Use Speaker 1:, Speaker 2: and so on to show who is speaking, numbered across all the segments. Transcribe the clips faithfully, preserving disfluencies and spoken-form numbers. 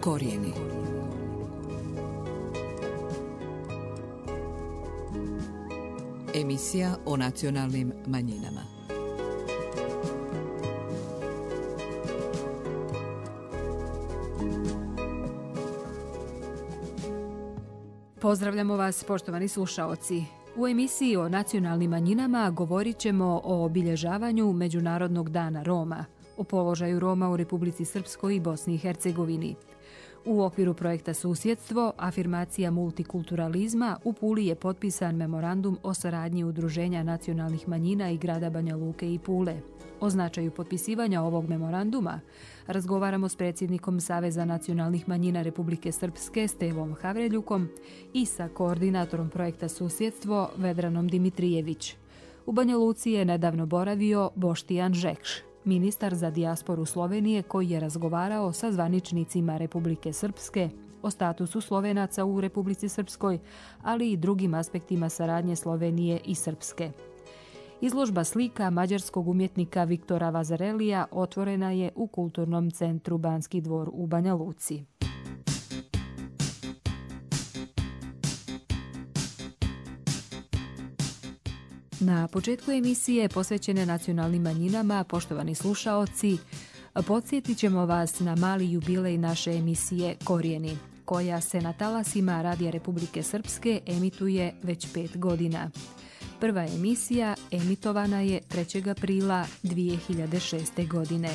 Speaker 1: Korijeni. Emisija o nacionalnim manjinama.
Speaker 2: Pozdravljamo vas, poštovani slušaoci. U emisiji o nacionalnim manjinama govorit ćemo o obilježavanju Međunarodnog dana Roma, o položaju Roma u Republici Srpskoj i Bosni i Hercegovini. U okviru projekta Susjedstvo, afirmacija multikulturalizma, u Puli je potpisan memorandum o saradnji Udruženja nacionalnih manjina i grada Banja Luke i Pule. O značaju potpisivanja ovog memoranduma razgovaramo s predsjednikom Saveza nacionalnih manjina Republike Srpske Stevom Havreljukom i sa koordinatorom projekta Susjedstvo Vedranom Dimitrijević. U Banja Luci je nedavno boravio Boštijan Žekš, ministar za dijasporu Slovenije, koji je razgovarao sa zvaničnicima Republike Srpske o statusu Slovenaca u Republici Srpskoj, ali i drugim aspektima saradnje Slovenije i Srpske. Izložba slika mađarskog umjetnika Viktora Vazarelija otvorena je u Kulturnom centru Banski dvor u Banja Luci. Na početku emisije posvećene nacionalnim manjinama, poštovani slušaoci, podsjetit ćemo vas na mali jubilej naše emisije Korijeni, koja se na talasima Radija Republike Srpske emituje već pet godina. Prva emisija emitovana je trećeg aprila dvije hiljade šeste. godine.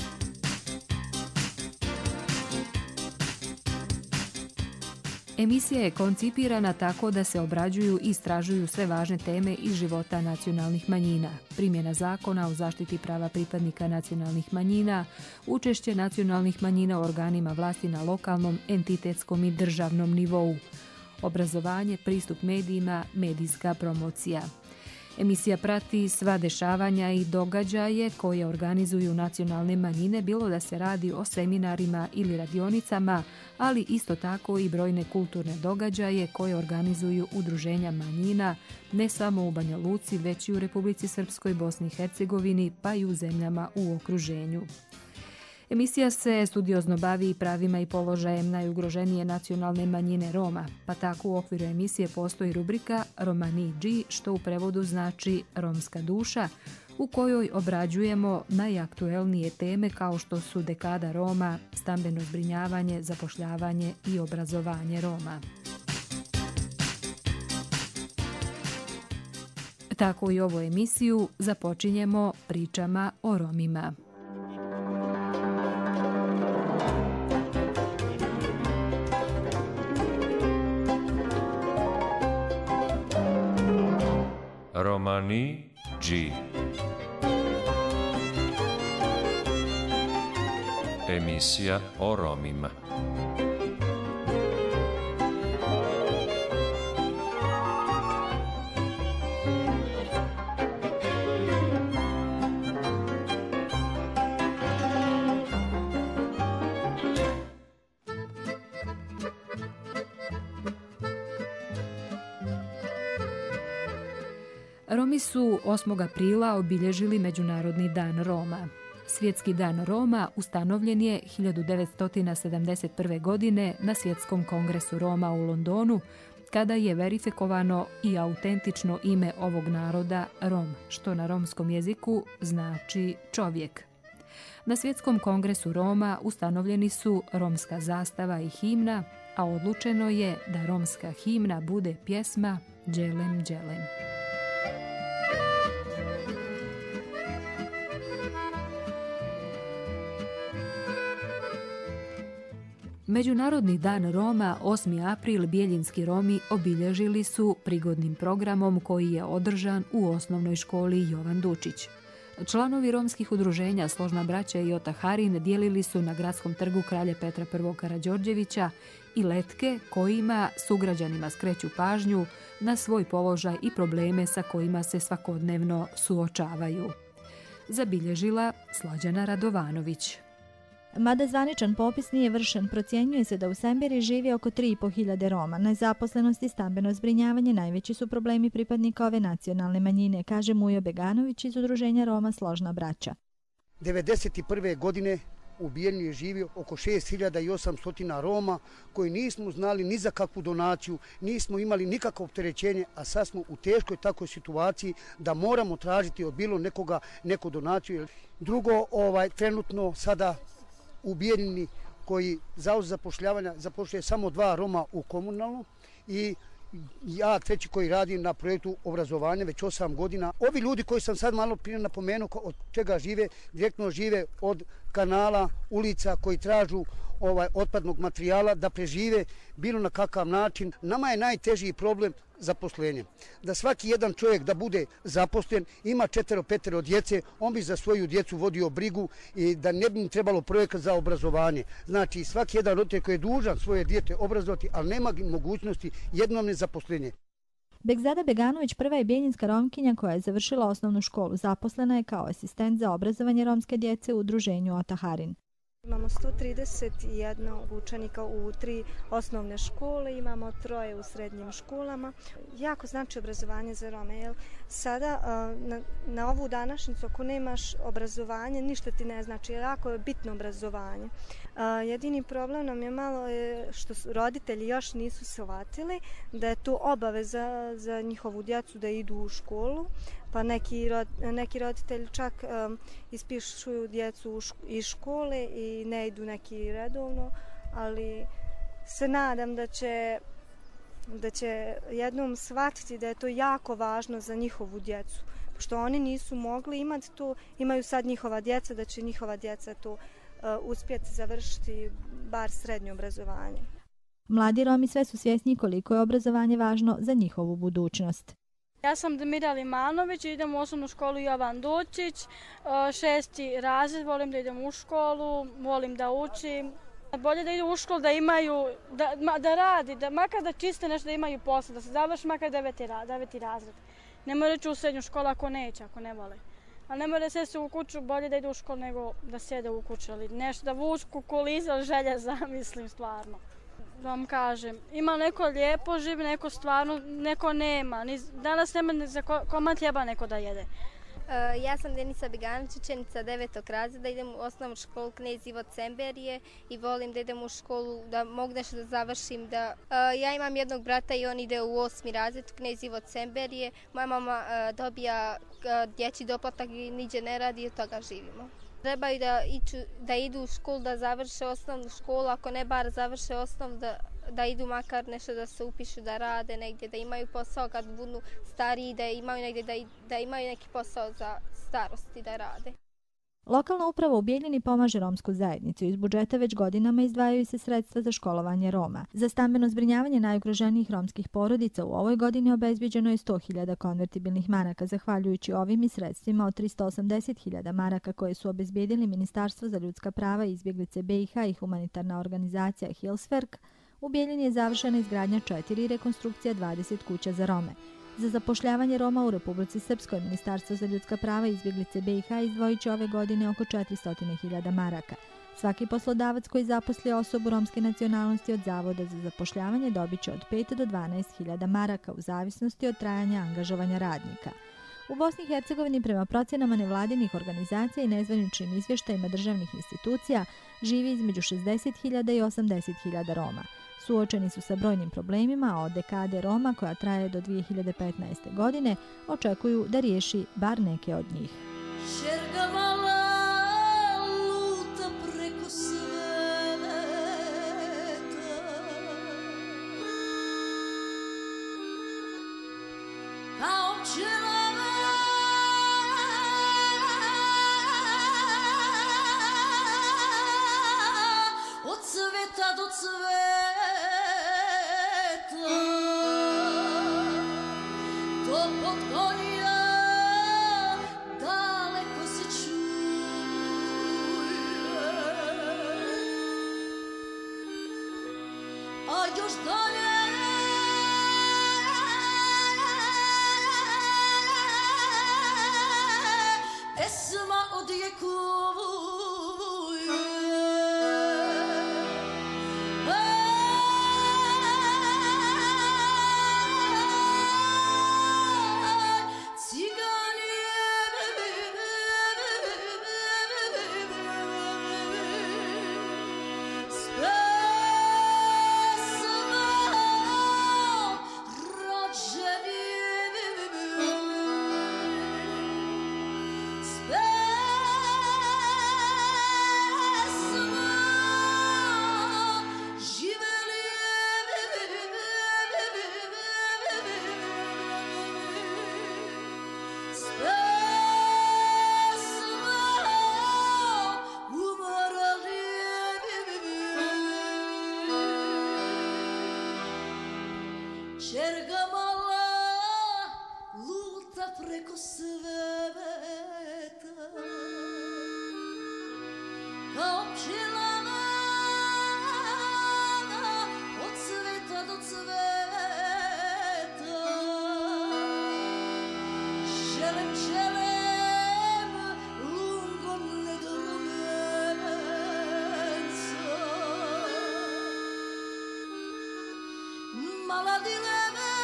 Speaker 2: Emisija je koncipirana tako da se obrađuju i istražuju sve važne teme iz života nacionalnih manjina, primjena zakona o zaštiti prava pripadnika nacionalnih manjina, učešće nacionalnih manjina u organima vlasti na lokalnom, entitetskom i državnom nivou, obrazovanje, pristup medijima, medijska promocija. Emisija prati sva dešavanja i događaje koje organizuju nacionalne manjine, bilo da se radi o seminarima ili radionicama, ali isto tako i brojne kulturne događaje koje organizuju udruženja manjina, ne samo u Banja Luci, već i u Republici Srpskoj, Bosni i Hercegovini, pa i u zemljama u okruženju. Emisija se studiozno bavi pravima i položajem najugroženije nacionalne manjine Roma, pa tako u okviru emisije postoji rubrika Romani G, što u prevodu znači romska duša, u kojoj obrađujemo najaktuelnije teme kao što su dekada Roma, stambeno zbrinjavanje, zapošljavanje i obrazovanje Roma. Tako i ovu emisiju započinjemo pričama o Romima.
Speaker 3: Romani G. Emisija o Romima.
Speaker 2: Romi su osmog aprila obilježili Međunarodni dan Roma. Svjetski dan Roma ustanovljen je hiljadu devetsto sedamdeset prve. godine na Svjetskom kongresu Roma u Londonu, kada je verifikovano i autentično ime ovog naroda Rom, što na romskom jeziku znači čovjek. Na Svjetskom kongresu Roma ustanovljeni su romska zastava i himna, a odlučeno je da romska himna bude pjesma Đelem Đelem. Međunarodni dan Roma, osmi april, Bijeljinski Romi obilježili su prigodnim programom koji je održan u osnovnoj školi Jovan Dučić. Članovi romskih udruženja Složna braća i Otaharin dijelili su na gradskom trgu Kralja Petra I. Karađorđevića i letke kojima sugrađanima skreću pažnju na svoj položaj i probleme sa kojima se svakodnevno suočavaju. Zabilježila Slađana Radovanović.
Speaker 4: Mada zvaničan popis nije vršen, procjenjuje se da u Sembiri živi oko tri i po hiljade Roma. Nezaposlenost i stambeno zbrinjavanje najveći su problemi pripadnika ove nacionalne manjine, kaže Mujo Beganović iz udruženja Roma Složna braća.
Speaker 5: devedeset prve. godine u Bijeljini je živio oko šest hiljada osamsto Roma koji nismo znali ni za kakvu donaciju, nismo imali nikakvo opterećenje, a sad smo u teškoj takvoj situaciji da moramo tražiti od bilo nekoga neku donaciju. Drugo, ovaj, trenutno sada u Bijeljini koji Zavod za zapošljavanje zapošljava samo dva Roma u komunalno i ja treći koji radim na projektu obrazovanja već osam godina. Ovi ljudi koji sam sad malo prije napomenuo od čega žive, direktno žive od kanala, ulica koji tražu ovaj otpadnog materijala da prežive bilo na kakav način. Nama je najtežiji problem zaposlenje. Da svaki jedan čovjek da bude zaposlen, ima četvero, petero djece, on bi za svoju djecu vodio brigu i da ne bi trebalo projekat za obrazovanje. Znači svaki jedan roditelj koji je dužan svoje dijete obrazovati, ali nema mogućnosti jednom zaposlenje.
Speaker 4: Begzada Beganović prva je bijeljinska Romkinja koja je završila osnovnu školu. Zaposlena je kao asistent za obrazovanje romske djece u udruženju Otaharin.
Speaker 6: Imamo sto trideset jedan učenika u tri osnovne škole, imamo troje u srednjim školama. Jako znači obrazovanje za Rome, jer sada na, na ovu današnjicu ako nemaš obrazovanje, ništa ti ne znači, jako je bitno obrazovanje. Jedini problem nam je malo je što roditelji još nisu shvatili da je to obaveza za njihovu djecu da idu u školu, pa neki, rod, neki roditelji čak um, ispišu djecu iz škole i ne idu neki redovno, ali se nadam da će, da će jednom shvatiti da je to jako važno za njihovu djecu. Pošto oni nisu mogli imati to, imaju sad njihova djeca, da će njihova djeca to uh, uspjeti završiti bar srednje obrazovanje.
Speaker 4: Mladi Romi sve su svjesni koliko je obrazovanje važno za njihovu budućnost.
Speaker 7: Ja sam Demira Limanović, idem u osnovnu školu Jovan Dučić, šesti razred, volim da idem u školu, volim da učim. Bolje da idu u školu, da imaju, da, da radi, da makar da čiste nešto, da imaju posao, da se završi makar deveti, deveti razred. Ne mora ići u srednju školu ako neće, ako ne vole. Ali ne mora sjesti u kuću, bolje da idu u školu nego da sjede u kuću. Ali nešto da vučku kuliza, željeza, mislim stvarno. Da vam kažem, ima neko lijepo živi, neko stvarno, neko nema. Danas nema ni za komad hljeba neko da jede.
Speaker 8: Uh, ja sam Denisa Beganović, učenica devetog razreda, idem u osnovnu školu Knez Ivo Cemberije i volim da idem u školu, da mogu nešto da završim. Da, uh, ja imam jednog brata i on ide u osmi razred Knez Ivo Cemberije. Moja mama uh, dobija uh, dječji doplatak i niđe ne radi i od toga živimo. Trebaju da, iću, da idu u školu, da završe osnovnu školu, ako ne bar završe osnovnu, da, da idu makar nešto da se upišu, da rade negdje, da imaju posao kad budu stariji, da imaju negdje, da, da imaju neki posao za starosti da rade.
Speaker 4: Lokalna uprava u Bijeljini pomaže romsku zajednicu. Iz budžeta već godinama izdvajaju se sredstva za školovanje Roma. Za stambeno zbrinjavanje najugroženijih romskih porodica u ovoj godini obezbeđeno je sto hiljada konvertibilnih maraka, zahvaljujući ovim i sredstvima od tristo osamdeset hiljada maraka koje su obezbedili Ministarstvo za ljudska prava i izbjeglice B i H i humanitarna organizacija Hilswerk. U Bijeljini je završena izgradnja četiri i rekonstrukcija dvadeset kuća za Rome. Za zapošljavanje Roma u Republici Srpskoj Ministarstvo za ljudska prava i izbjeglice B i H izdvojit će ove godine oko četiristo hiljada maraka. Svaki poslodavac koji zaposli osobu romske nacionalnosti od Zavoda za zapošljavanje dobit će od pet do dvanaest hiljada maraka u zavisnosti od trajanja angažovanja radnika. U Bosni i Hercegovini prema procjenama nevladinih organizacija i nezvaničnim izvještajima državnih institucija živi između šezdeset hiljada i osamdeset hiljada Roma. Suočeni su sa brojnim problemima, a od dekade Roma, koja traje do dvije hiljade petnaeste. godine, očekuju da riješi bar neke od njih.
Speaker 9: Od cveta do cveta to pod konja daleko se čuje, a još dalje pesma odjekuje. preko sveta kao pčela od cveta do cveta želem, želem lungo nedormenca mala dilema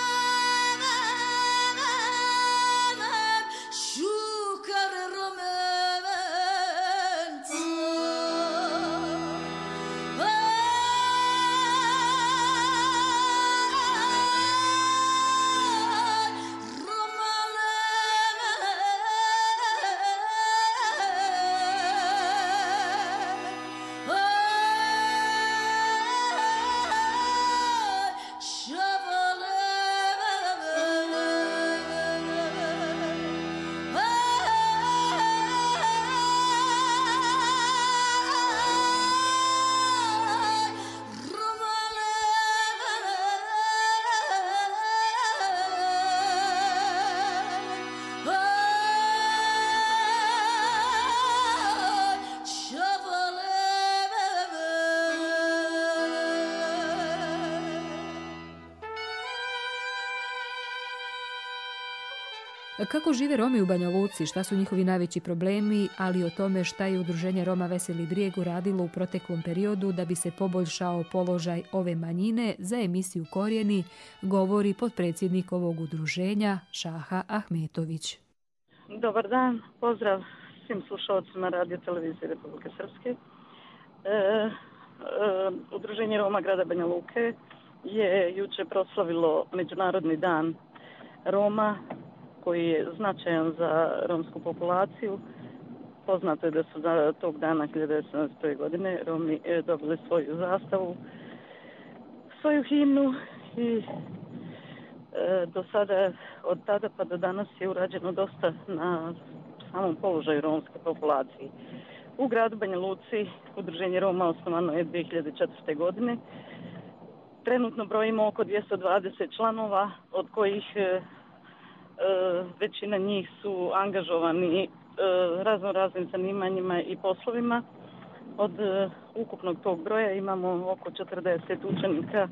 Speaker 2: Kako žive Romi u Banja Luci, šta su njihovi najveći problemi, ali i o tome šta je Udruženje Roma Veseli Brijeg uradilo u proteklom periodu da bi se poboljšao položaj ove manjine, za emisiju Korijeni govori potpredsjednik ovog udruženja Šaha Ahmetović.
Speaker 10: Dobar dan, pozdrav svim slušalcima Radio televizije Republike Srpske. E, e, Udruženje Roma grada Banja Luke je juče proslavilo Međunarodni dan Roma, koji je značajan za romsku populaciju. Poznato je da su za tog dana hiljadu devetsto sedamdeset prve. godine Romi dobili svoju zastavu, svoju himnu i e, do sada, od tada pa do danas je urađeno dosta na samom položaju romske populacije. U gradu Banja Luci Udruženje Roma osnovano je dvije hiljade četvrte. godine. Trenutno brojimo oko dvjesto dvadeset članova, od kojih e, E, većina njih su angažovani e, razno raznim zanimanjima i poslovima. Od e, ukupnog tog broja imamo oko četrdeset učenika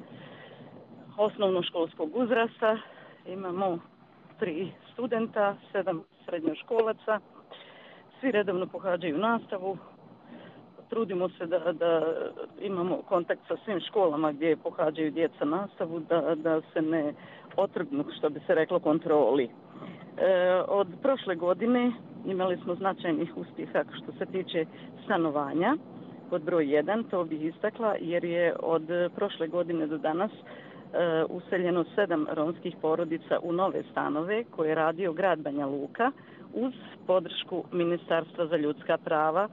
Speaker 10: osnovnoškolskog uzrasta, imamo tri studenta, sedam srednjoškolaca, svi redovno pohađaju nastavu. Trudimo se da, da imamo kontakt sa svim školama gdje pohađaju djeca nastavu, da, da se ne otrgnu, što bi se reklo, kontroli. E, od prošle godine imali smo značajnih uspjeha što se tiče stanovanja. Pod broj jedan, to bih istakla, jer je od prošle godine do danas e, useljeno sedam romskih porodica u nove stanove koje je radio grad Banja Luka uz podršku Ministarstva za ljudska prava.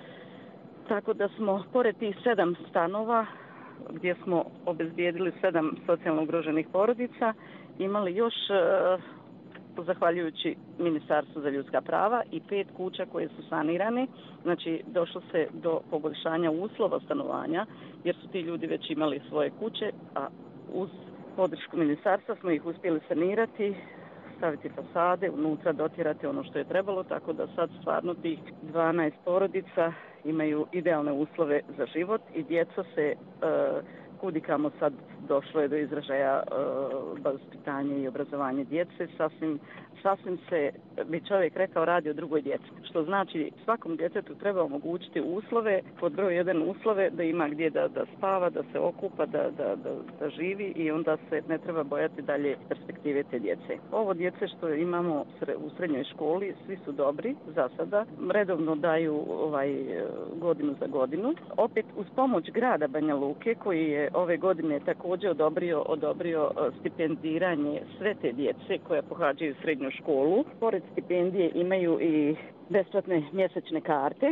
Speaker 10: Tako da smo, pored tih sedam stanova, gdje smo obezbijedili sedam socijalno ugroženih porodica, imali još, e, zahvaljujući Ministarstvu za ljudska prava, i pet kuća koje su sanirane. Znači, došlo se do poboljšanja uslova stanovanja, jer su ti ljudi već imali svoje kuće, a uz podršku Ministarstva smo ih uspjeli sanirati, staviti fasade, unutra dotjerati ono što je trebalo, tako da sad stvarno tih dvanaest porodica imaju idealne uslove za život i djeca se, uh, kudikamo sad došlo je do izražaja uh, vaspitanje i obrazovanje djece, sasvim, sasvim se, bi čovjek rekao, radi o drugoj djeci. Što znači svakom djetetu treba omogućiti uslove, pod broj jedan uslove, da ima gdje da, da spava, da se okupa, da, da, da, da živi, i onda se ne treba bojati dalje perspektive te djece. Ovo djece što imamo u srednjoj školi, svi su dobri za sada, redovno daju ovaj, godinu za godinu. Opet uz pomoć grada Banja Luke, koji je ove godine također odobrio, odobrio stipendiranje sve te djece koja pohađaju srednju školu. Pored stipendije imaju i besplatne mjesečne karte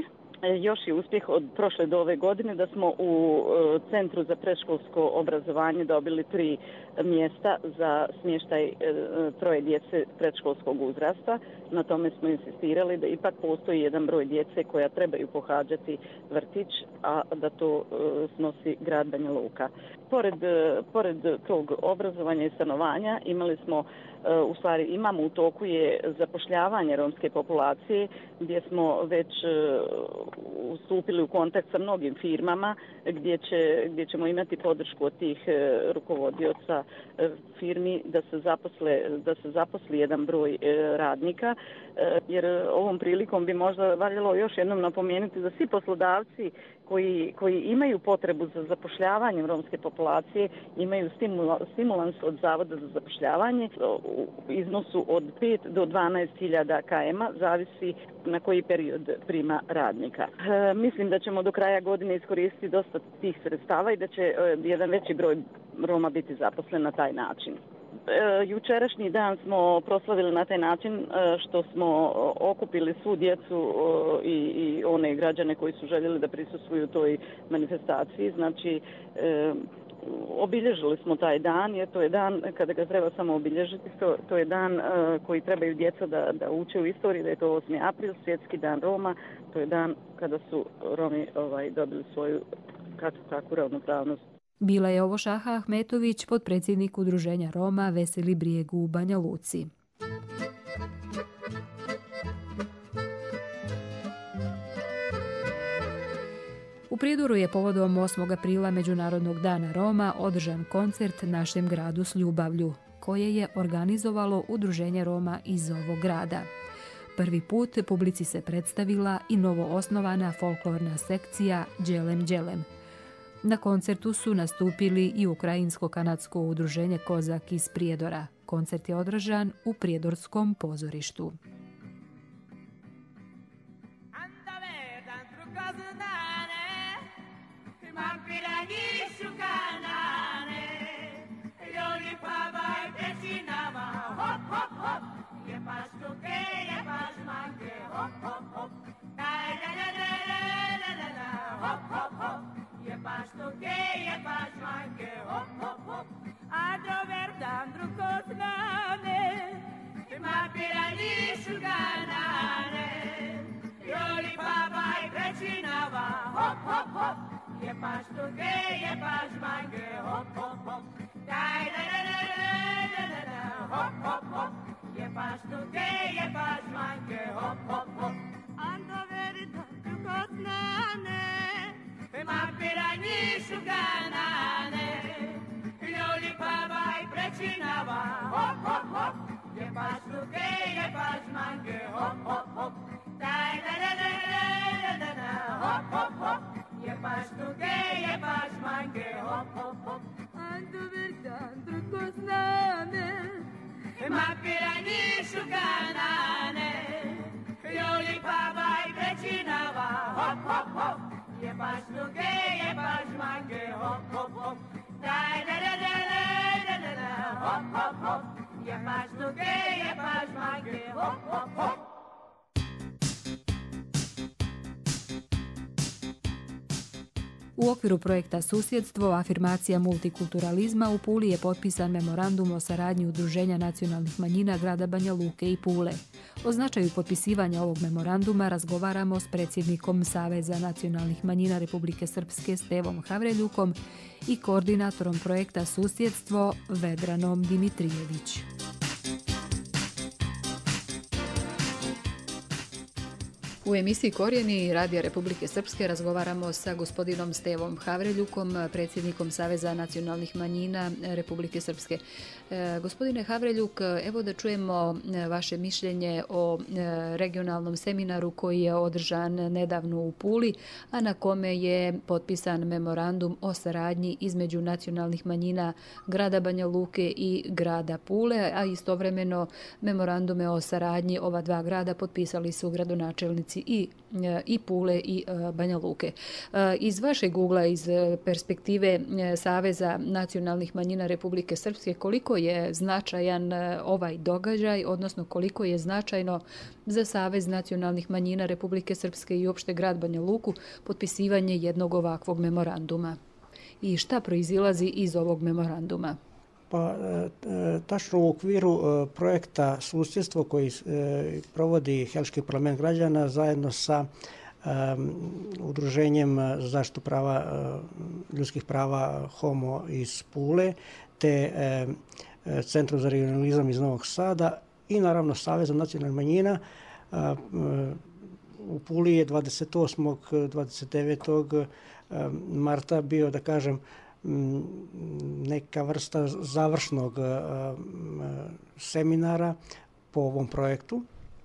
Speaker 10: Još je uspjeh od prošle do ove godine da smo u Centru za predškolsko obrazovanje dobili tri mjesta za smještaj troje djece predškolskog uzrasta. Na tome smo insistirali da ipak postoji jedan broj djece koja trebaju pohađati vrtić, a da to snosi grad Banja Luka. Pored, pored tog obrazovanja i stanovanja imali smo, u stvari imamo u toku je zapošljavanje romske populacije gdje smo već ustupili u kontakt sa mnogim firmama gdje, će, gdje ćemo imati podršku od tih rukovodioca firmi da se zaposle, da se zaposli jedan broj radnika, jer ovom prilikom bi možda valjalo još jednom napomenuti da svi poslodavci koji, koji imaju potrebu za zapošljavanjem romske populacije imaju stimulans od Zavoda za zapošljavanje u iznosu od pet do dvanaest hiljada km, zavisi na koji period prima radnika. E, mislim da ćemo do kraja godine iskoristiti dosta tih sredstava i da će e, jedan veći broj Roma biti zaposlen na taj način. E, jučerašnji dan smo proslavili na taj način e, što smo okupili svu djecu e, i, i one građane koji su željeli da prisustvuju toj manifestaciji. Znači, e, obilježili smo taj dan, jer to je dan kada ga treba samo obilježiti, to, to je dan uh, koji trebaju djeca da, da uče u istoriji, da je to osmi april, svjetski dan Roma, to je dan kada su Romi ovaj, dobili svoju kakvu takvu ravnopravnost.
Speaker 2: Bila je ovo Šaha Ahmetović, potpredsjednik Udruženja Roma Veseli Brijeg u Banja Luci. U Prijedoru je povodom osmog aprila Međunarodnog dana Roma održan koncert Našem gradu s ljubavlju, koje je organizovalo Udruženje Roma iz ovog grada. Prvi put publici se predstavila i novo osnovana folklorna sekcija Đelem Đelem. Na koncertu su nastupili i Ukrajinsko-kanadsko udruženje Kozak iz Prijedora. Koncert je održan u Prijedorskom pozorištu. U okviru projekta Susjedstvo, afirmacija multikulturalizma u Puli je potpisan memorandum o saradnji Udruženja nacionalnih manjina grada Banja Luke i Pule. O značaju potpisivanja ovog memoranduma razgovaramo s predsjednikom Saveza nacionalnih manjina Republike Srpske Stevom Havreljukom i koordinatorom projekta Susjedstvo Vedranom Dimitrijević. U emisiji Korijeni Radija Republike Srpske razgovaramo sa gospodinom Stevom Havreljukom, predsjednikom Saveza nacionalnih manjina Republike Srpske. E, gospodine Havreljuk, evo da čujemo vaše mišljenje o regionalnom seminaru koji je održan nedavno u Puli, a na kome je potpisan memorandum o saradnji između nacionalnih manjina grada Banja Luke i grada Pule, a istovremeno memorandume o saradnji ova dva grada potpisali su gradonačelnici predstavnici i, i Pule i Banja Luke. Iz vašeg ugla, iz perspektive Saveza nacionalnih manjina Republike Srpske, koliko je značajan ovaj događaj, odnosno koliko je značajno za Savez nacionalnih manjina Republike Srpske i uopšte grad Banja Luku potpisivanje jednog ovakvog memoranduma? I šta proizilazi iz ovog memoranduma?
Speaker 11: Pa, tačno u okviru projekta susjedstvo koji provodi Helški parlament građana zajedno sa Udruženjem za zaštitu prava, ljudskih prava Homo iz Pule, te Centrom za regionalizam iz Novog Sada i naravno Savezom nacionalnih manjina. U Puli je dvadeset osmog do dvadeset devetog marta bio, da kažem, neka vrsta završnog seminara po ovom projektu,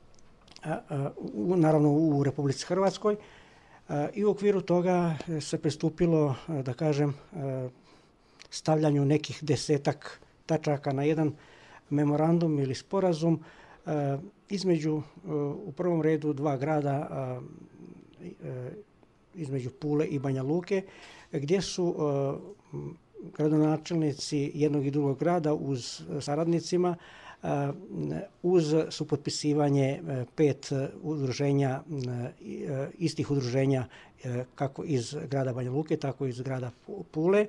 Speaker 11: naravno u Republici Hrvatskoj, i u okviru toga se pristupilo, da kažem, stavljanju nekih desetak tačaka na jedan memorandum ili sporazum između, u prvom redu, dva grada, između Pule i Banja Luke, gdje su gradonačelnici jednog i drugog grada uz saradnicima uz supotpisivanje pet udruženja, istih udruženja kako iz grada Banja Luke, tako i iz grada Pule,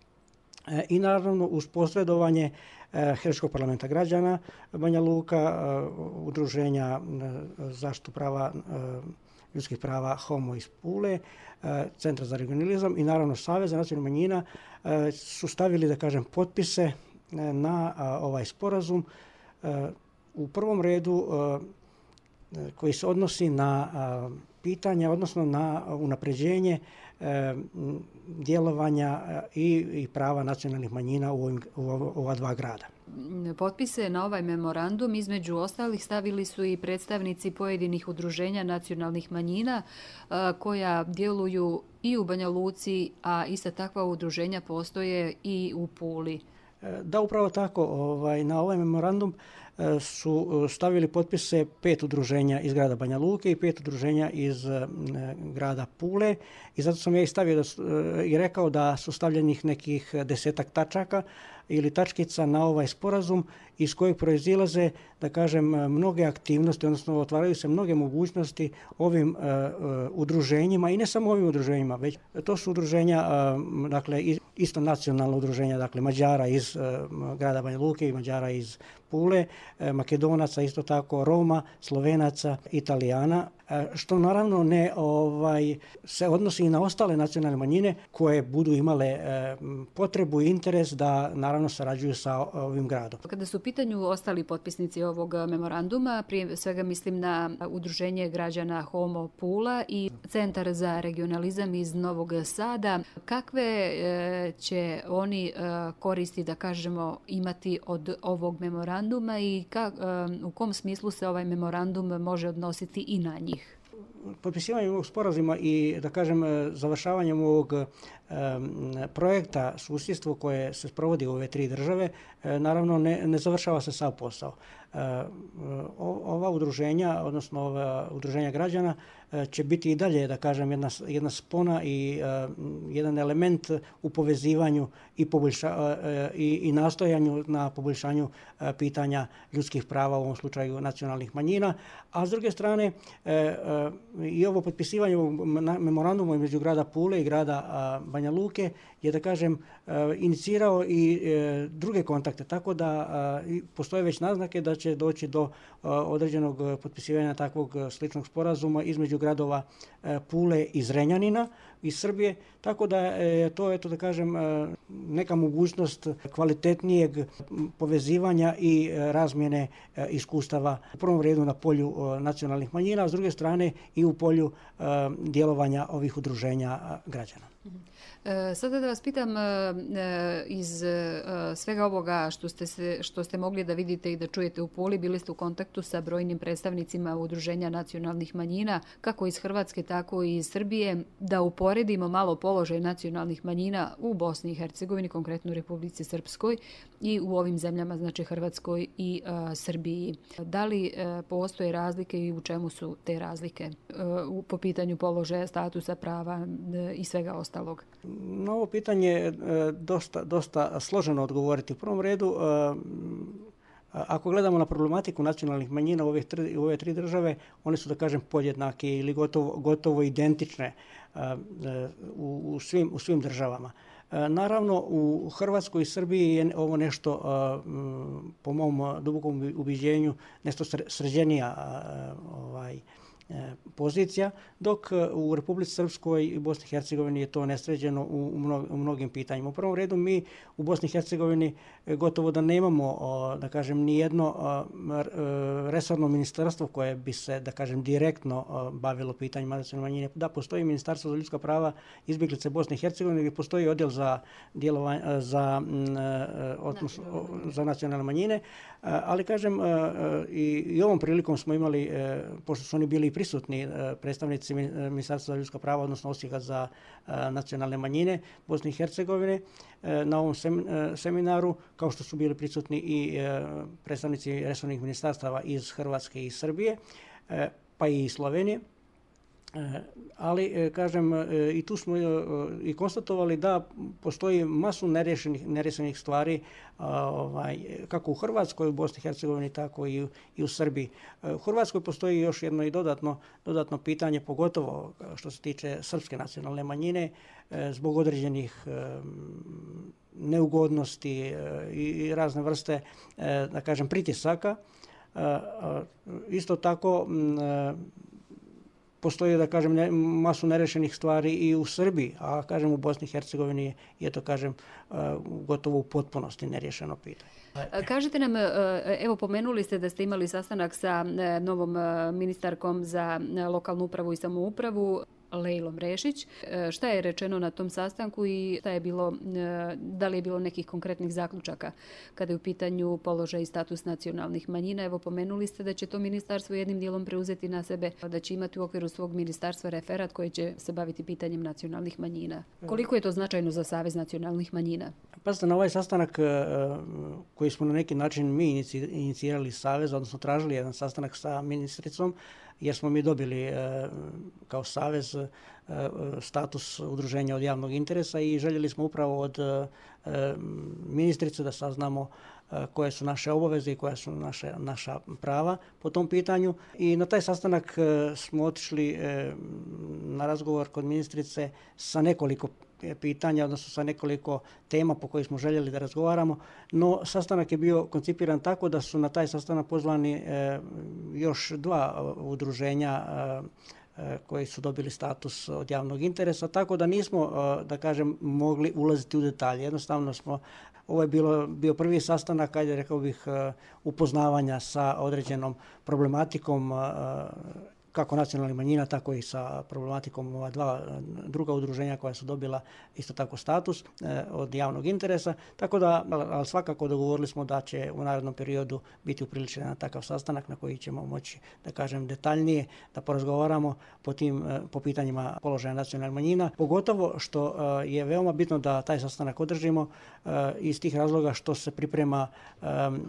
Speaker 11: i naravno uz posredovanje Helškog parlamenta građana Banja Luka, udruženja zaštitu prava, ljudskih prava Homo iz Pule, Centra za regionalizam i naravno Saveza nacionalnih manjina su stavili, da kažem, potpise na ovaj sporazum. U prvom redu koji se odnosi na pitanja, odnosno na unapređenje djelovanja i, i prava nacionalnih manjina u, ovim, u ova dva grada.
Speaker 2: Potpise na ovaj memorandum između ostalih stavili su i predstavnici pojedinih udruženja nacionalnih manjina koja djeluju i u Banja Luci, a ista takva udruženja postoje i u Puli.
Speaker 11: Da, upravo tako. Ovaj, na ovaj memorandum su stavili potpise pet udruženja iz grada Banja Luke i pet udruženja iz grada Pule, i zato sam ja i stavio da su, i rekao da su stavljenih nekih desetak tačaka ili tačkica na ovaj sporazum iz kojeg proizilaze, da kažem, mnoge aktivnosti, odnosno otvaraju se mnoge mogućnosti ovim uh, uh, udruženjima, i ne samo ovim udruženjima, već to su udruženja, uh, dakle, isto nacionalna udruženja, dakle, Mađara iz uh, grada Banja Luke i Mađara iz Pule, uh, Makedonaca, isto tako Roma, Slovenaca, Italijana, uh, što naravno ne ovaj, se odnosi i na ostale nacionalne manjine koje budu imale uh, potrebu i interes da naravno sarađuju sa ovim gradom.
Speaker 2: Kada su u pitanju ostali potpisnici ovog memoranduma, prije svega mislim na Udruženje građana Homo Pula i Centar za regionalizam iz Novog Sada, kakve će oni koristi, da kažemo, imati od ovog memoranduma i kak, u kom smislu se ovaj memorandum može odnositi i na njih?
Speaker 11: Potpisivanjem ovog sporazuma i, da kažem, završavanjem ovog um, projekta susjedstvo koje se sprovodi u ove tri države, naravno ne, ne završava se sav posao. Uh, ova udruženja, odnosno ova udruženja građana, će biti i dalje, da kažem, jedna, jedna spona i uh, jedan element u povezivanju i, poboljša, uh, i, i nastojanju na poboljšanju uh, pitanja ljudskih prava, u ovom slučaju nacionalnih manjina. A s druge strane, uh, uh, i ovo potpisivanje ovog memoranduma između grada Pule i grada uh, Banja Luke je, da kažem, uh, inicirao i uh, druge kontakte, tako da uh, postoje već naznake da će doći do uh, određenog potpisivanja takvog uh, sličnog sporazuma između gradova Pule i Zrenjanina iz Srbije, tako da je to, eto, da kažem, neka mogućnost kvalitetnijeg povezivanja i razmjene iskustava, u prvom redu na polju nacionalnih manjina, a s druge strane i u polju djelovanja ovih udruženja građana.
Speaker 2: Sada da vas pitam, iz svega ovoga što ste, se, što ste mogli da vidite i da čujete u Puli, bili ste u kontaktu sa brojnim predstavnicima Udruženja nacionalnih manjina, kako iz Hrvatske, tako i iz Srbije, da uporedimo malo položaj nacionalnih manjina u Bosni i Hercegovini, konkretno u Republici Srpskoj i u ovim zemljama, znači Hrvatskoj i a, Srbiji. Da li a, postoje razlike i u čemu su te razlike a, u, po pitanju položaja, statusa, prava a, i svega ostalog?
Speaker 11: Na ovo pitanje je dosta, dosta složeno odgovoriti. U prvom redu, ako gledamo na problematiku nacionalnih manjina u ove tri, u ove tri države, one su, da kažem, podjednake ili gotovo, gotovo identične u, u, svim, u svim državama. Naravno, u Hrvatskoj i Srbiji je ovo nešto, po mom dubokom ubiđenju, nešto sređenija ovaj, pozicija, dok u Republici Srpskoj i Bosni i Hercegovini je to nesređeno u, u mnogim pitanjima. U prvom redu mi u Bosni i Hercegovini gotovo da nemamo, da kažem, ni jedno resorno ministarstvo koje bi se, da kažem, direktno bavilo pitanjima nacionalne manjine. Da, postoji Ministarstvo za ljudska prava izbjeglice Bosne i Hercegovine gdje postoji odjel za djelovanje za, odnos, za nacionalne manjine, ali kažem i, i ovom prilikom smo imali, pošto su oni bili prisutni predstavnici Ministarstva za ljudska prava, odnosno Osijeka za nacionalne manjine Bosne i Hercegovine na ovom seminaru, kao što su bili prisutni i predstavnici resornih ministarstava iz Hrvatske i Srbije, pa i Slovenije. Ali, kažem, i tu smo i konstatovali da postoji masu nerješenih, nerješenih stvari ovaj, kako u Hrvatskoj, u Bosni i Hercegovini, tako i u, i u Srbiji. U Hrvatskoj postoji još jedno i dodatno, dodatno pitanje, pogotovo što se tiče srpske nacionalne manjine, zbog određenih neugodnosti i razne vrste, da kažem, pritisaka. Isto tako, postoji, da kažem, ne, masu nerešenih stvari i u Srbiji, a kažem u Bosni i Hercegovini je to, kažem, gotovo u potpunosti nerješeno pitanje.
Speaker 2: Kažite nam, evo pomenuli ste da ste imali sastanak sa novom ministarkom za lokalnu upravu i samoupravu, Lejlom Rešić. Šta je rečeno na tom sastanku i šta je bilo, da li je bilo nekih konkretnih zaključaka kada je u pitanju položaj i status nacionalnih manjina? Evo pomenuli ste da će to ministarstvo jednim dijelom preuzeti na sebe, da će imati u okviru svog ministarstva referat koji će se baviti pitanjem nacionalnih manjina. Koliko je to značajno za Savez nacionalnih manjina?
Speaker 11: Pazite, na ovaj sastanak koji smo na neki način mi inicirali Savez, odnosno tražili jedan sastanak sa ministricom, jer smo mi dobili kao Savez status udruženja od javnog interesa i željeli smo upravo od ministrice da saznamo koje su naše obaveze i koja su naše, naša prava po tom pitanju. I na taj sastanak smo otišli na razgovor kod ministrice sa nekoliko pitanja, odnosno sa nekoliko tema po kojih smo željeli da razgovaramo, no sastanak je bio koncipiran tako da su na taj sastanak pozvani e, još dva udruženja e, koji su dobili status od javnog interesa, tako da nismo, e, da kažem, mogli ulaziti u detalje. Jednostavno smo, ovo je bilo, bio prvi sastanak, ajde rekao bih, e, upoznavanja sa određenom problematikom e, kako nacionalnih manjina, tako i sa problematikom ova dva druga udruženja koja su dobila isto tako status eh, od javnog interesa. Tako da, ali svakako dogovorili smo da će u narednom periodu biti upriličen na takav sastanak na koji ćemo moći, da kažem, detaljnije da porazgovaramo po tim, eh, po pitanjima položaja nacionalnih manjina. Pogotovo što eh, je veoma bitno da taj sastanak održimo eh, iz tih razloga što se priprema eh,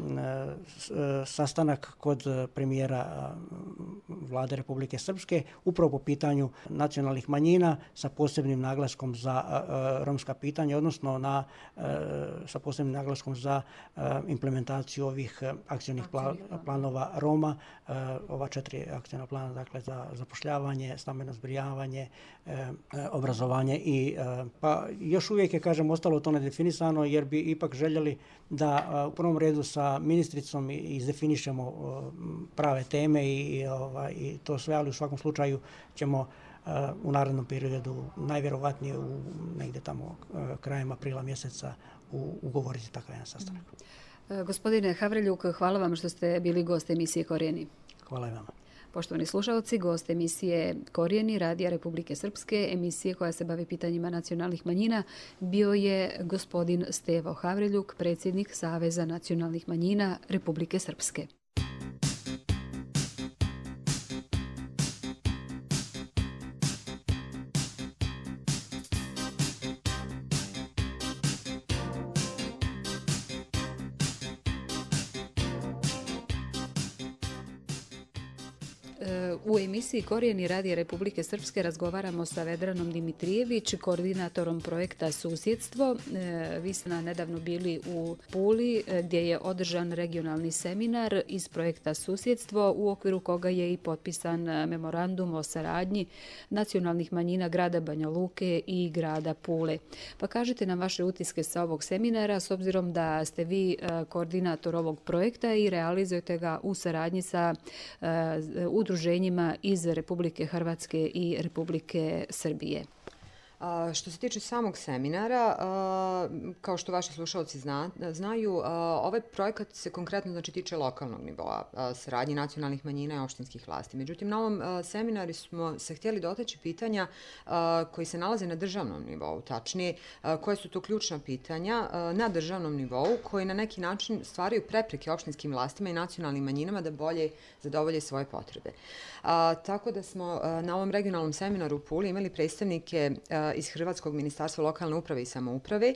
Speaker 11: sastanak kod premijera vlade Republike Republike Srpske upravo po pitanju nacionalnih manjina sa posebnim naglaskom za uh, romska pitanja, odnosno na, uh, sa posebnim naglaskom za uh, implementaciju ovih uh, akcijnih pla, planova Roma, uh, ova četiri akcijna plana, dakle za zapošljavanje, stambeno zbrinjavanje, uh, obrazovanje i uh, pa još uvijek je, kažem, ostalo to nedefinisano jer bi ipak željeli da uh, u prvom redu sa ministricom izdefinišemo uh, prave teme i, i, ovaj, i to sve, ali u svakom slučaju ćemo uh, u narednom periodu najvjerovatnije u negdje tamo uh, krajem aprila mjeseca u, ugovoriti takav jedan sastanak.
Speaker 2: Gospodine Havreljuk, hvala vam što ste bili gost emisije Korijeni.
Speaker 11: Hvala i vama.
Speaker 2: Poštovani slušalci, gost emisije Korijeni Radija Republike Srpske, emisije koja se bavi pitanjima nacionalnih manjina, bio je gospodin Stevo Havriljuk, predsjednik Saveza nacionalnih manjina Republike Srpske. U emisiji Korijeni Radija Republike Srpske razgovaramo sa Vedranom Dimitrijević, koordinatorom projekta Susjedstvo. Vi ste nedavno bili u Puli gdje je održan regionalni seminar iz projekta Susjedstvo u okviru koga je i potpisan memorandum o saradnji nacionalnih manjina grada Banja Luke i grada Pule. Pa kažite nam vaše utiske sa ovog seminara s obzirom da ste vi koordinator ovog projekta i realizujete ga u saradnji sa udruženjima iz Republike Hrvatske i Republike Srbije.
Speaker 12: Što se tiče samog seminara, kao što vaši slušalci znaju, ovaj projekat se konkretno znači, tiče lokalnog nivoa, saradnje nacionalnih manjina i opštinskih vlasti. Međutim, na ovom seminaru smo se htjeli dotaći pitanja koji se nalaze na državnom nivou, tačnije koje su to ključna pitanja na državnom nivou koji na neki način stvaraju prepreke opštinskim vlastima i nacionalnim manjinama da bolje zadovolje svoje potrebe. Tako da smo na ovom regionalnom seminaru u Puli imali predstavnike iz Hrvatskog ministarstva lokalne uprave i samouprave,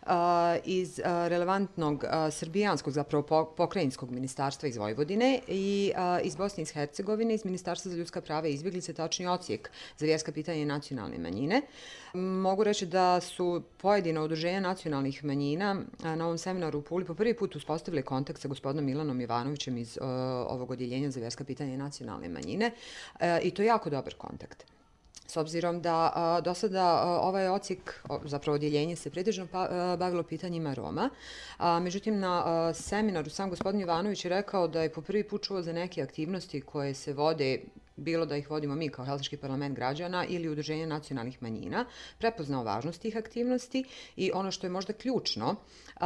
Speaker 12: iz relevantnog srbijanskog, zapravo pokrajinskog ministarstva iz Vojvodine i iz Bosne i Hercegovine, iz Ministarstva za ljudska prava i izbjeglice, tačni odsjek za vjerska pitanja i nacionalne manjine. Mogu reći da su pojedina udruženja nacionalnih manjina na ovom seminaru u Puli po prvi put uspostavili kontakt sa gospodinom Milanom Ivanovićem iz ovog odjeljenja za vjerska pitanja i nacionalne manjine i to je jako dobar kontakt. S obzirom da do sada ovaj odsjek, zapravo odjeljenje, se pretežno bavilo pitanjima Roma. Međutim, na seminaru sam gospodin Ivanović je rekao da je po prvi put čuo za neke aktivnosti koje se vode, bilo da ih vodimo mi kao Helsinški parlament građana ili udruženje nacionalnih manjina, prepoznao važnost tih aktivnosti i ono što je možda ključno,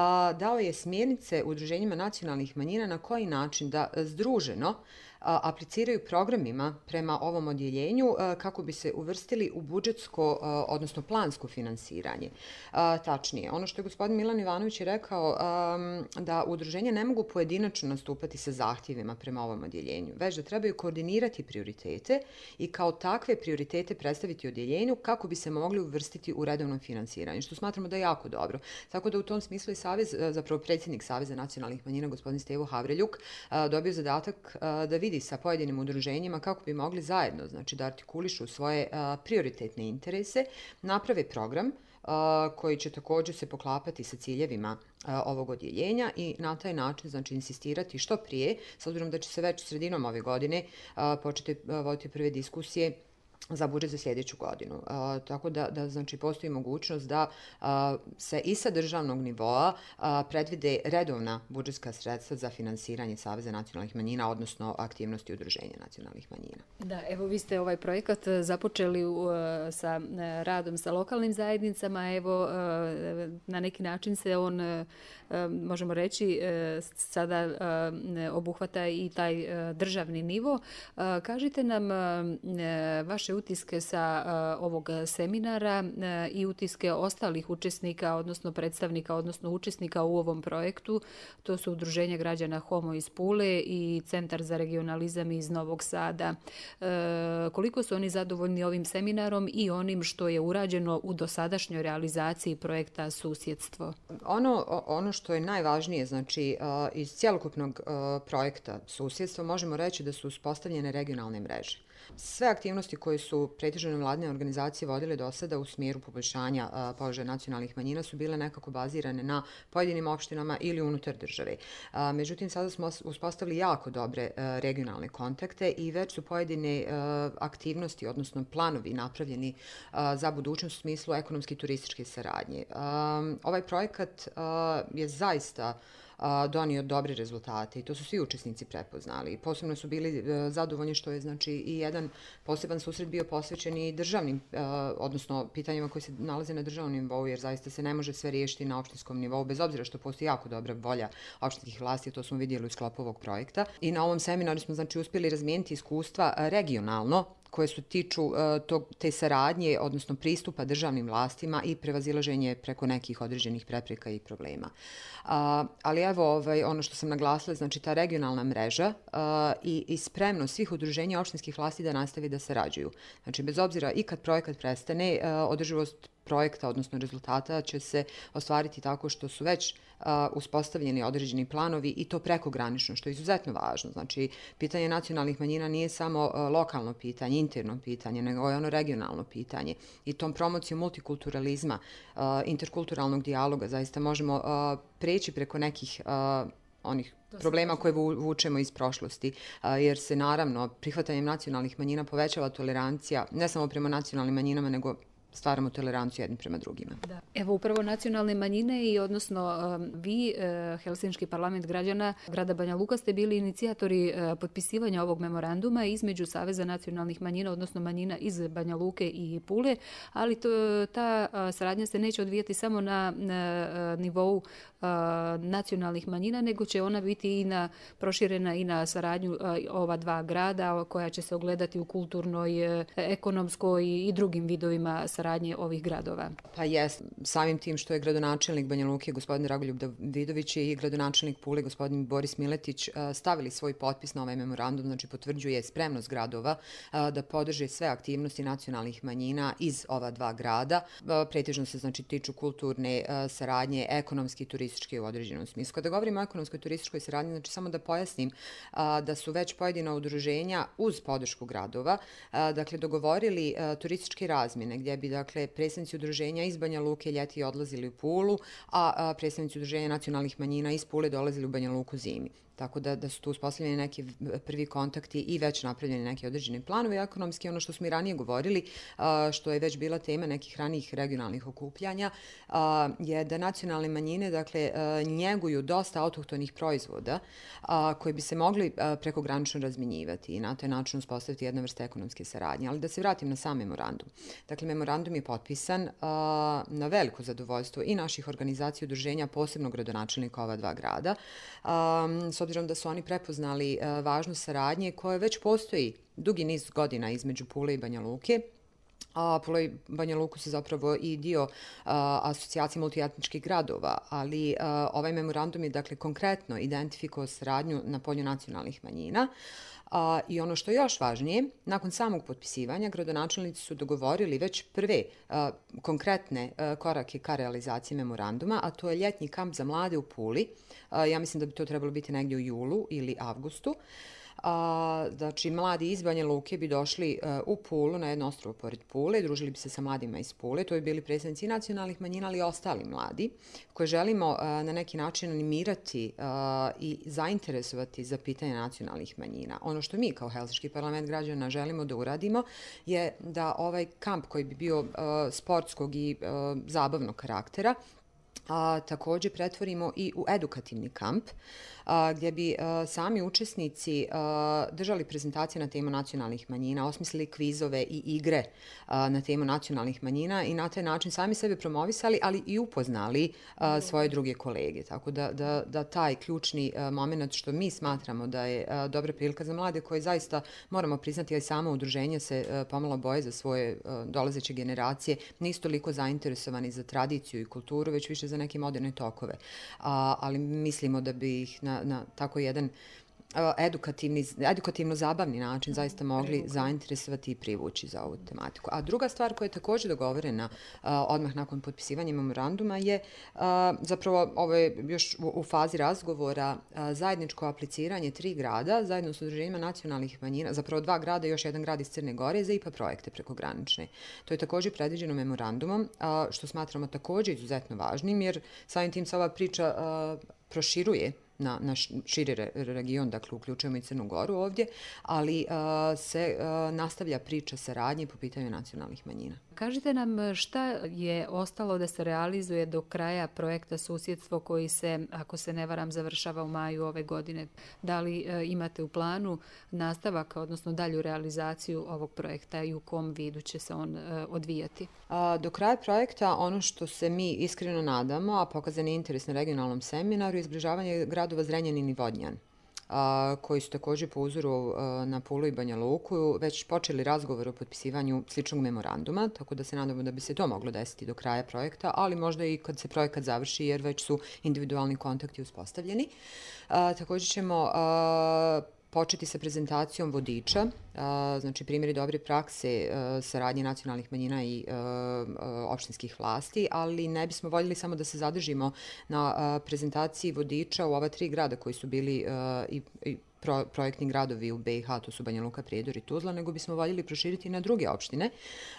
Speaker 12: dao je smjernice udruženjima nacionalnih manjina na koji način da združeno apliciraju programima prema ovom odjeljenju kako bi se uvrstili u budžetsko, odnosno plansko finansiranje. Tačnije, ono što je gospodin Milan Ivanović je rekao da udruženja ne mogu pojedinačno nastupati sa zahtjevima prema ovom odjeljenju, već da trebaju koordinirati prioritete i kao takve prioritete predstaviti odjeljenju kako bi se mogli uvrstiti u redovno finansiranje, što smatramo da je jako dobro. Tako da u tom smislu i Savez, zapravo predsjednik Saveza nacionalnih manjina, gospodin Stevo Havriljuk, dobio zadatak da vidi sa pojedinim udruženjima kako bi mogli zajedno, znači da artikulišu svoje a, prioritetne interese, naprave program a, koji će također se poklapati sa ciljevima a, ovog odjeljenja i na taj način znači insistirati što prije, s obzirom da će se već sredinom ove godine a, početi a, voditi prve diskusije za budžet za sljedeću godinu. A, tako da, da znači, postoji mogućnost da a, se i sa državnog nivoa a, predvide redovna budžetska sredstva za finansiranje Saveza nacionalnih manjina, odnosno aktivnosti udruženja nacionalnih manjina.
Speaker 2: Da, evo vi ste ovaj projekat započeli u, sa radom sa lokalnim zajednicama, evo na neki način se on, možemo reći, sada obuhvata i taj državni nivo. Kažite nam vaše utiske sa uh, ovog seminara uh, i utiske ostalih učesnika, odnosno predstavnika, odnosno učesnika u ovom projektu. To su Udruženje građana Homo iz Pule i Centar za regionalizam iz Novog Sada. Uh, koliko su oni zadovoljni ovim seminarom i onim što je urađeno u dosadašnjoj realizaciji projekta Susjedstvo?
Speaker 12: Ono, ono što je najvažnije, znači uh, iz cjelokupnog uh, projekta Susjedstvo, možemo reći da su uspostavljene regionalne mreže. Sve aktivnosti koje su pretežno nevladine organizacije vodile do sada u smjeru poboljšanja položaja nacionalnih manjina su bile nekako bazirane na pojedinim opštinama ili unutar države. A, međutim, sada smo uspostavili jako dobre a, regionalne kontakte i već su pojedine a, aktivnosti, odnosno planovi napravljeni a, za budućnost u smislu ekonomske i turističke saradnje. A, ovaj projekat a, je zaista donio dobre rezultate i to su svi učesnici prepoznali. Posebno su bili zadovoljni što je znači i jedan poseban susret bio posvećen i državnim, odnosno pitanjima koji se nalaze na državnom nivou, jer zaista se ne može sve riješiti na opštinskom nivou, bez obzira što postoji jako dobra volja opštinskih vlasti, to smo vidjeli u sklopu ovog projekta. I na ovom seminaru smo znači uspjeli razmijeniti iskustva regionalno koje su tiču uh, tog, te saradnje, odnosno pristupa državnim vlastima i prevazilaženje preko nekih određenih prepreka i problema. Uh, ali evo, ovaj, ono što sam naglasila, znači ta regionalna mreža uh, i, i spremnost svih udruženja opštinskih vlasti da nastavi da sarađuju. Znači, bez obzira i kad projekat prestane, uh, održivost projekta, odnosno rezultata, će se ostvariti tako što su već uh, uspostavljeni određeni planovi i to prekogranično, što je izuzetno važno. Znači, pitanje nacionalnih manjina nije samo uh, lokalno pitanje, interno pitanje, nego je ono regionalno pitanje. I tom promocijom multikulturalizma, uh, interkulturalnog dijaloga, zaista možemo uh, preći preko nekih uh, onih problema koje vučemo iz prošlosti, jer se naravno prihvatanjem nacionalnih manjina povećava tolerancija ne samo prema nacionalnim manjinama, nego stvaramo toleranciju jednim prema drugima.
Speaker 2: Da. Evo upravo nacionalne manjine i odnosno vi, Helsinški parlament građana grada Banja Luka, ste bili inicijatori potpisivanja ovog memoranduma između Saveza nacionalnih manjina, odnosno manjina iz Banja Luke i Pule, ali to, ta saradnja se neće odvijati samo na, na nivou nacionalnih manjina, nego će ona biti i na, proširena i na saradnju ova dva grada koja će se ogledati u kulturnoj, ekonomskoj i drugim vidovima saradnje ovih gradova.
Speaker 12: Pa jes, samim tim što je gradonačelnik Banja Luke, gospodin Dragoljub Davidović, i gradonačelnik Pule, gospodin Boris Miletić, stavili svoj potpis na ovaj memorandum, znači potvrđuje spremnost gradova da podrže sve aktivnosti nacionalnih manjina iz ova dva grada. Pretežno se znači tiču kulturne saradnje, ekonomski i turistički u određenom smislu. Kada govorimo o ekonomskoj i turističkoj saradnji, znači samo da pojasnim da su već pojedina udruženja uz podršku gradova, dakle dogovorili turističke razmjene gdje bi dakle predstavnici udruženja iz Banja Luke ljeti odlazili u Pulu, a predstavnici udruženja nacionalnih manjina iz Pule dolazili u Banja Luku zimi. Tako da, da su tu uspostavljeni neki prvi kontakti i već napravljeni neki određeni planovi ekonomski. Ono što smo i ranije govorili, što je već bila tema nekih ranijih regionalnih okupljanja, je da nacionalne manjine dakle, njeguju dosta autohtonih proizvoda koji bi se mogli prekogranično razmjenjivati i na taj način uspostaviti jedna vrsta ekonomske saradnje. Ali da se vratim na sam memorandum. Dakle, memorandum je potpisan na veliko zadovoljstvo i naših organizacija i udruženja, posebno gradonačelnika ova dva grada, s obzirom da su oni prepoznali važnost saradnje koja već postoji dugi niz godina između Pule i Banja Luke. A Pula i Banja Luku su zapravo i dio uh, asocijacije multietničkih gradova, ali uh, ovaj memorandum je dakle konkretno identifikovao saradnju na polju nacionalnih manjina. Uh, I ono što je još važnije, nakon samog potpisivanja, gradonačelnici su dogovorili već prve uh, konkretne uh, korake ka realizaciji memoranduma, a to je ljetni kamp za mlade u Puli. Uh, ja mislim da bi to trebalo biti negdje u julu ili avgustu. A, znači, mladi iz Banja Luke bi došli uh, u Pulu, na jedno ostrvo pored Pule, družili bi se sa mladima iz Pule. To bi bili predstavnici nacionalnih manjina, ali i ostali mladi, koje želimo uh, na neki način animirati uh, i zainteresovati za pitanje nacionalnih manjina. Ono što mi kao Helsinški parlament građana želimo da uradimo je da ovaj kamp koji bi bio uh, sportskog i uh, zabavnog karaktera, a, također pretvorimo i u edukativni kamp, a, gdje bi a, sami učesnici a, držali prezentacije na temu nacionalnih manjina, osmislili kvizove i igre a, na temu nacionalnih manjina i na taj način sami sebe promovisali, ali i upoznali a, svoje druge kolege. Tako da, da, da taj ključni a, moment što mi smatramo da je a, dobra prilika za mlade koje zaista moramo priznati, a i samo udruženje se a, pomalo boje za svoje a, dolazeće generacije, nisu toliko zainteresovani za tradiciju i kulturu, već više za neke moderne tokove. A, ali mislimo da bi ih na, na tako jedan edukativni, edukativno zabavni način zaista mogli zainteresovati i privući za ovu tematiku. A druga stvar koja je također dogovorena a, odmah nakon potpisivanja memoranduma je a, zapravo ovo je još u, u fazi razgovora a, zajedničko apliciranje tri grada zajedno s udruženjima nacionalnih manjina, zapravo dva grada i još jedan grad iz Crne Gore za I P A projekte prekogranične. To je također predviđeno memorandumom, a, što smatramo također izuzetno važnim jer samim tim se ova priča a, proširuje na, na širi re, region, dakle uključujemo i Crnu Goru ovdje, ali uh, se uh, nastavlja priča saradnje po pitanju nacionalnih manjina.
Speaker 2: Kažite nam šta je ostalo da se realizuje do kraja projekta Susjedstvo koji se, ako se ne varam, završava u maju ove godine. Da li e, imate u planu nastavak, odnosno dalju realizaciju ovog projekta i u kom vidu će se on e, odvijati?
Speaker 12: A, do kraja projekta ono što se mi iskreno nadamo, a pokazan je interes na regionalnom seminaru, je izbližavanje gradova Zrenjanin i Vodnjan, A, koji su također po uzoru a, na Pulu i Banja Luku već počeli razgovor o potpisivanju sličnog memoranduma, tako da se nadamo da bi se to moglo desiti do kraja projekta, ali možda i kad se projekat završi jer već su individualni kontakti uspostavljeni. A, također ćemo a, početi sa prezentacijom vodiča, znači primjeri dobre prakse saradnje nacionalnih manjina i opštinskih vlasti, ali ne bismo voljeli samo da se zadržimo na prezentaciji vodiča u ova tri grada koji su bili i Pro, projektni gradovi u B i H, to su Banja Luka, Prijedor i Tuzla, nego bismo voljeli proširiti na druge opštine,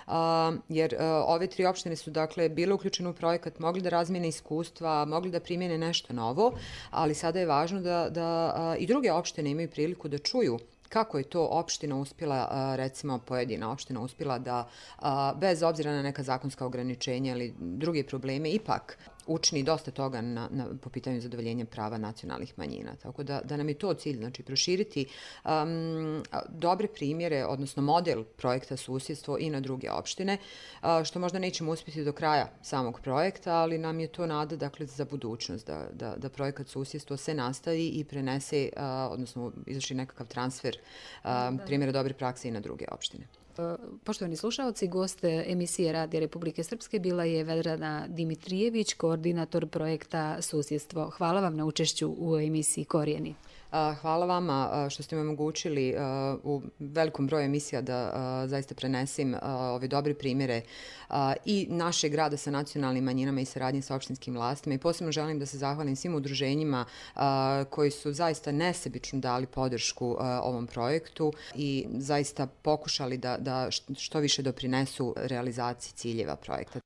Speaker 12: a, jer a, ove tri opštine su dakle bile uključene u projekat, mogli da razmijene iskustva, mogli da primjene nešto novo, ali sada je važno da, da a, i druge opštine imaju priliku da čuju kako je to opština uspjela, recimo pojedina opština uspjela da bez obzira na neka zakonska ograničenja ili druge probleme ipak učini dosta toga na, na, po pitanju zadovoljenja prava nacionalnih manjina. Tako da, da nam je to cilj, znači proširiti um, dobre primjere, odnosno model projekta Susjedstvo i na druge opštine, uh, što možda nećemo uspjeti do kraja samog projekta, ali nam je to nada dakle, za budućnost, da, da, da projekat Susjedstvo se nastavi i prenese, uh, odnosno izvrši nekakav transfer uh, primjera dobre prakse i na druge opštine.
Speaker 2: Poštovani slušalci, gost emisije Radija Republike Srpske bila je Vedrana Dimitrijević, koordinator projekta Susjedstvo. Hvala vam na učešću u emisiji Korijeni.
Speaker 12: Hvala vama što ste mi omogućili u velikom broju emisija da zaista prenesem ove dobre primjere i našeg rada sa nacionalnim manjinama i saradnje sa opštinskim vlastima. I posebno želim da se zahvalim svim udruženjima koji su zaista nesebično dali podršku ovom projektu i zaista pokušali da, da što više doprinesu realizaciji ciljeva projekta.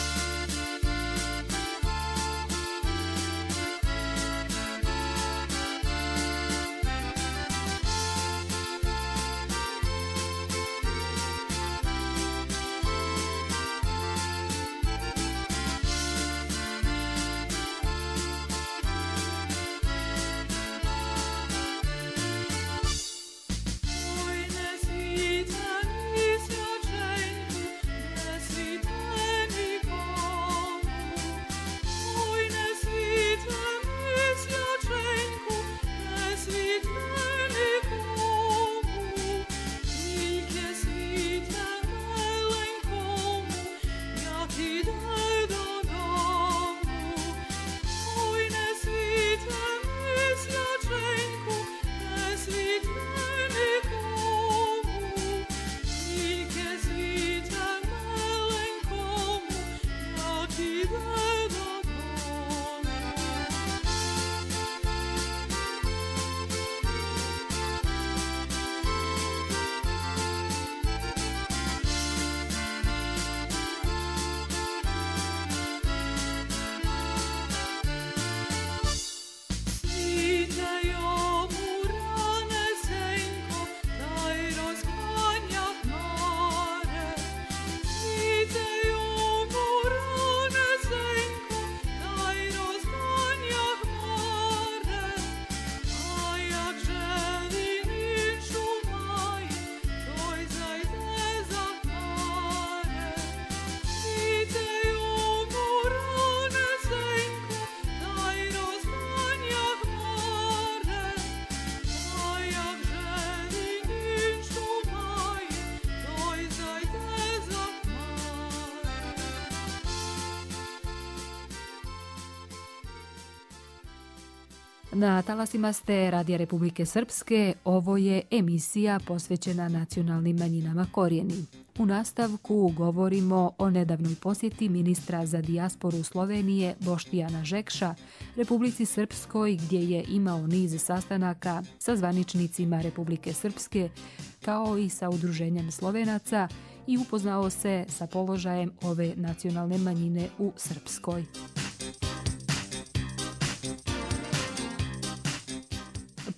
Speaker 2: Na talasima ste Radija Republike Srpske, ovo je emisija posvećena nacionalnim manjinama Korijeni. U nastavku govorimo o nedavnoj posjeti ministra za dijasporu Slovenije Boštijana Žekša Republici Srpskoj, gdje je imao niz sastanaka sa zvaničnicima Republike Srpske kao i sa udruženjem Slovenaca i upoznao se sa položajem ove nacionalne manjine u Srpskoj.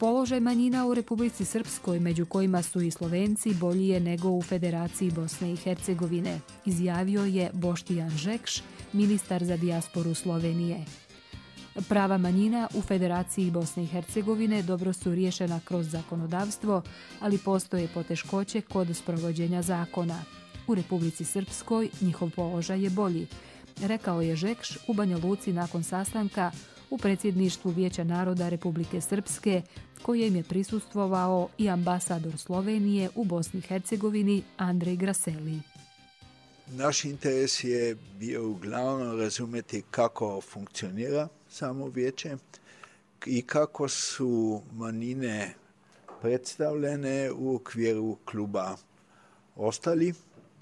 Speaker 2: Položaj manjina u Republici Srpskoj, među kojima su i Slovenci, bolji je nego u Federaciji Bosne i Hercegovine, izjavio je Boštijan Žekš, ministar za dijasporu Slovenije. Prava manjina u Federaciji Bosne i Hercegovine dobro su riješena kroz zakonodavstvo, ali postoje poteškoće kod sprovođenja zakona. U Republici Srpskoj njihov položaj je bolji, rekao je Žekš u Banja Luci nakon sastanka u predsjedništvu Vijeća naroda Republike Srpske, kojem je prisustvovao i ambasador Slovenije u Bosni i Hercegovini Andrej Graseli.
Speaker 13: Naš interes je bio uglavnom razumjeti kako funkcionira samo vijeće i kako su manjine predstavljene u okviru kluba ostali.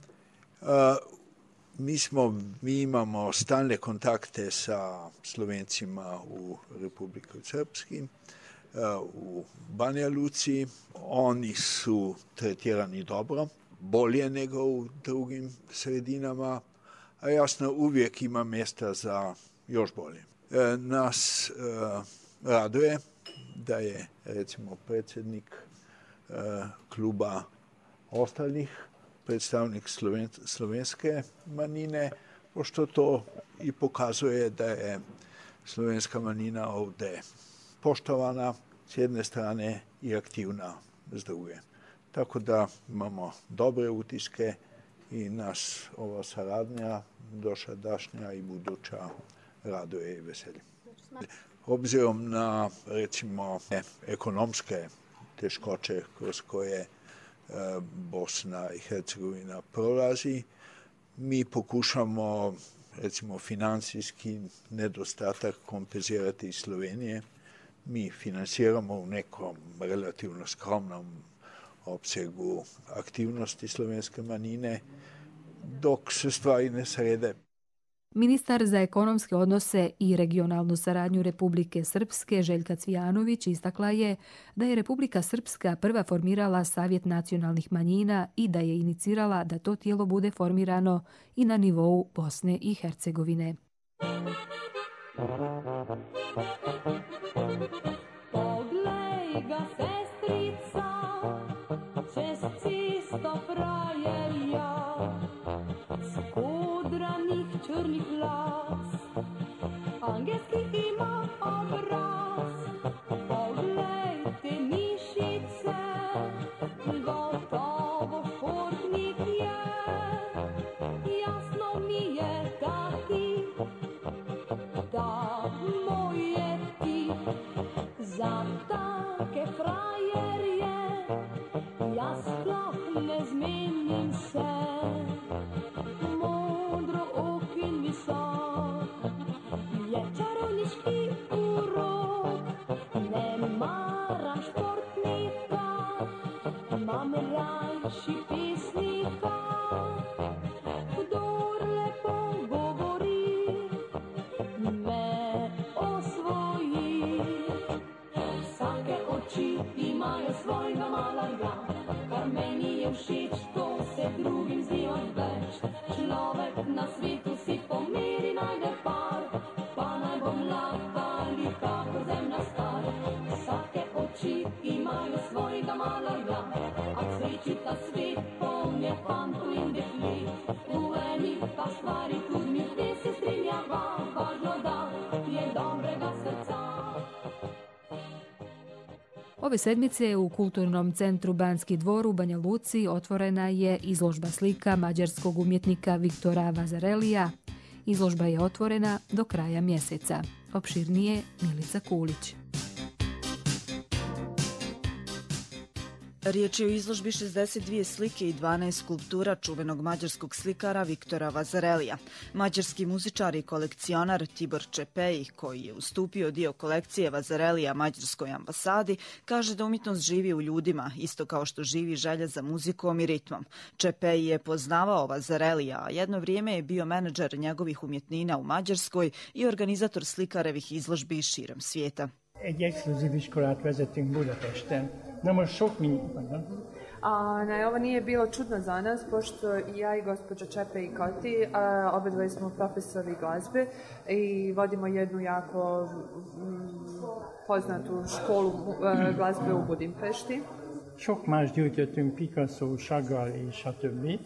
Speaker 13: Mi, smo, mi imamo stalne kontakte sa Slovencima u Republici Srpskoj, u Banja Luci. Oni su tretirani dobro, bolje nego u drugim sredinama, a jasno uvijek ima mjesta za još bolje. Nas raduje da je recimo predsjednik kluba ostalih predstavnik slovenske manjine, pošto to i pokazuje da je slovenska manjina ovdje poštovana s jedne strane i aktivna s druge. Tako da imamo dobre utiske i nas ova saradnja, dosadašnja i buduća, raduje i veseli. Obzirom na, recimo, ekonomske teškoće kroz koje Bosna i Hercegovina prolazi, mi pokušamo, recimo, financijski nedostatak kompenzirati iz Slovenije. Mi financiramo u nekom relativno skromnom opsegu aktivnosti slovenske manjine, dok se stvari ne srede.
Speaker 2: Ministar za ekonomske odnose i regionalnu saradnju Republike Srpske Željka Cvijanović istakla je da je Republika Srpska prva formirala Savjet nacionalnih manjina i da je inicirala da to tijelo bude formirano i na nivou Bosne i Hercegovine.
Speaker 9: Poglej ga, sestrica, čez cesto frajerja, skodranih črnih las, angelski ima obraz. Poglejte mišice, gotovo športnik je, jasno mi je da ti, da moj je ti, za take frajerje, ja sploh ne zmenim se. Modro okin visok je čarovniški urok, ne maram športnika, imam rajši pesnika. Kdor lepo govori, me osvoji. Vsake oči imajo svojega malega, kar meni je všeč, to se drugim zdi odveč. Človek na svetu si pomeri najde par, pa naj bo mlad ali kako zemlja star. Vsake oči imajo svojega malega, a k sreči ta svet poln je fantov in deklet. V eni pa stvari tudi mi te se strinjava, važno da je dobrega srca.
Speaker 2: Ove sedmice u Kulturnom centru Banski dvor u Banja Luci otvorena je izložba slika mađarskog umjetnika Viktora Vazarelija. Izložba je otvorena do kraja mjeseca. Opširnije Milica Kulić.
Speaker 14: Riječ je o izložbi šezdeset dvije slike i dvanaest skulptura čuvenog mađarskog slikara Viktora Vazarelija. Mađarski muzičar i kolekcionar Tibor Čepej, koji je ustupio dio kolekcije Vazarelija mađarskoj ambasadi, kaže da umjetnost živi u ljudima, isto kao što živi želja za muzikom i ritmom. Čepej je poznavao Vazarelija, a jedno vrijeme je bio menadžer njegovih umjetnina u Mađarskoj i organizator slikarevih izložbi širom svijeta.
Speaker 15: Egy exkluzív iskolát vezetünk Budapesten. Na most sok minden van. A, ne, ovo nije bilo čudno za nas, pošto i ja i gospođa Čepe i Koti, a, obe dvoje smo profesori glazbe i vodimo jednu jako m, poznatu školu a, glazbe u Budimpešti.
Speaker 16: Sok más gyűjtöttünk, Picasso, Chagall és a többi.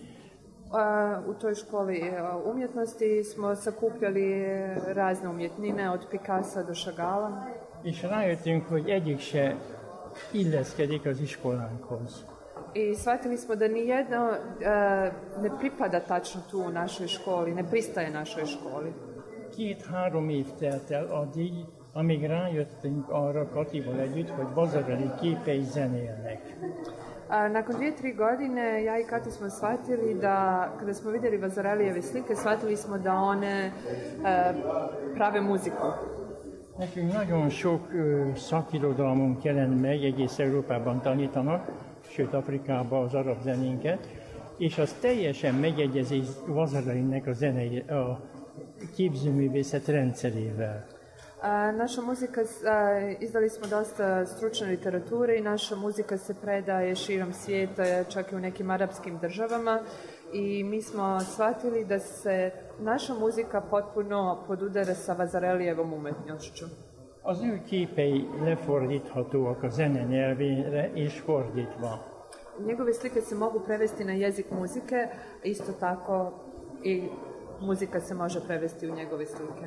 Speaker 15: U toj školi umjetnosti smo sakupljali razne umjetnine od Picassa do Chagalla.
Speaker 16: És rájöttünk, hogy egyik se illeszkedik az iskolánkhoz.
Speaker 15: I shvatili smo da nijedno uh, ne pripada tačno tu u našoj školi, ne pristaje našoj školi.
Speaker 16: Két-három év telt el addig, amíg rájöttünk arra Katival együtt, hogy Vazareli képei zenélnek.
Speaker 15: A, nakon dvije, tri godine ja i Kati smo shvatili da, kada smo vidjeli Vazarelijeve slike, shvatili smo da one uh, prave muziku.
Speaker 16: Nekünk nagyon sok uh, szakirodalmunk jelent meg, egész Európában tanítanak, sőt Afrikában az arab zenénket, és az teljesen megegyezik Vazarelinek a zenei, a képzőművészet rendszerével.
Speaker 15: A, naša muzika, a, izdali smo dosta stručne literature i naša muzika se predaje širom svijeta, čak i u nekim arapskim državama. I mi smo shvatili da se naša muzika potpuno podudara sa Vazarelijevom umetnošću.
Speaker 16: Az ő képei lefordíthatóak a zene nyelvére és fordítva.
Speaker 15: Njegove slike se mogu prevesti na jezik muzike, isto tako i muzika se može prevesti u njegove slike.